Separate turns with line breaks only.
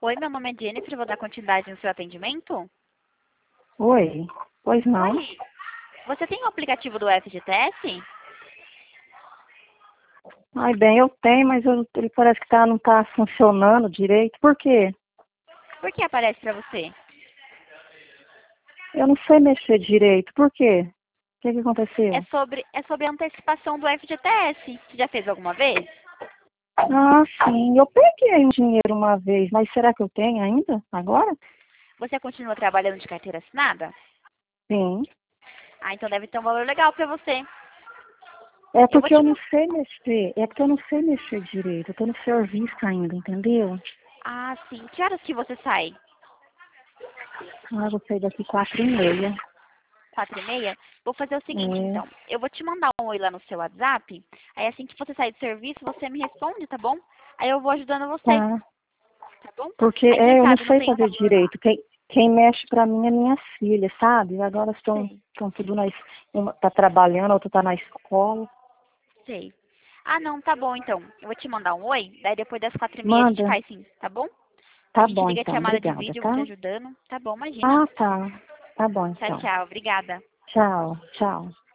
Oi, meu nome é Jennifer, vou dar continuidade no seu atendimento.
Oi, pois não.
Oi, você tem o aplicativo do FGTS?
Ai, bem, eu tenho, mas ele parece que não tá funcionando direito. Por quê?
Por que aparece para você?
Eu não sei mexer direito. Por quê? O que
É
aconteceu?
sobre a antecipação do FGTS. Você já fez alguma vez?
Ah, sim, eu peguei um dinheiro uma vez, mas será que eu tenho ainda? Agora?
Você continua trabalhando de carteira assinada?
Sim.
Ah, então deve ter um valor legal para você.
É
Eu vou
porque
te...
eu não sei mexer. É porque eu não sei mexer direito. Eu tô no serviço ainda, entendeu?
Ah, sim. Que horas que você sai?
Ah, eu vou sair daqui 4h30.
4h30? Vou fazer o seguinte,
É,
então. Eu vou te mandar um oi lá no seu WhatsApp. Aí assim que você sair do serviço, você me responde, tá bom? Aí eu vou ajudando você,
tá.
tá bom?
Porque
Aí quem
eu não
sabe não
sei
tem um
fazer
valor lá.
direito. Quem mexe pra mim é minha filha, sabe? Agora
Sei,
estão tudo uma tá trabalhando, a outra tá na escola.
sei. Ah, não, tá bom então. Eu vou te mandar um oi, daí depois das 4h30 a gente
Manda.
faz sim, tá bom? A
Tá
gente
bom
liga a
então,
chamada de
obrigada,
vídeo, eu vou te
tá?
ajudando. Tá bom, imagina.
Ah, tá. Tá bom
Tchau,
então.
tchau. Obrigada.
Tchau, tchau.